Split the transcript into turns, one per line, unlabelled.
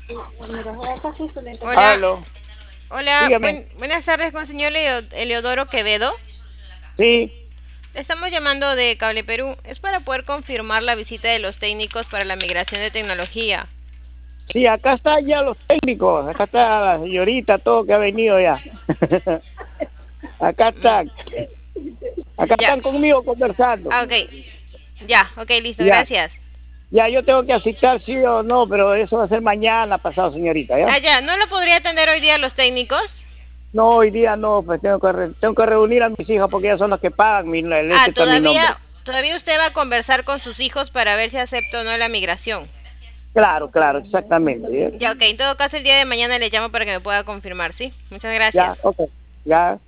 Hola,
Aló,
hola,
dígame.
buenas tardes con el señor Eleodoro Quevedo.
Sí,
Le estamos llamando de Cable Perú. Es para poder confirmar la visita de los técnicos para la migración de tecnología.
sí, acá están ya los técnicos, acá está la señorita, todo que ha venido ya. Acá
Mm,
están, acá
ya,
están conmigo conversando.
ok, ya, ok, listo,
Ya,
gracias.
ya, yo tengo que asistir sí o no, pero eso va a ser mañana pasado, señorita, ¿ya?
Ah, ya, ¿no lo podría atender hoy día los técnicos?
No, hoy día no, pues tengo que reunir a mis hijas porque ellas son las que pagan,
Ah,
este está mi nombre.
todavía usted va a conversar con sus hijos para ver si acepta o no la migración.
Claro, claro, exactamente. ¿Ya?
Ya, ok, en todo caso el día de mañana le llamo para que me pueda confirmar, ¿sí? Muchas
Ya,
gracias.
ok, ya.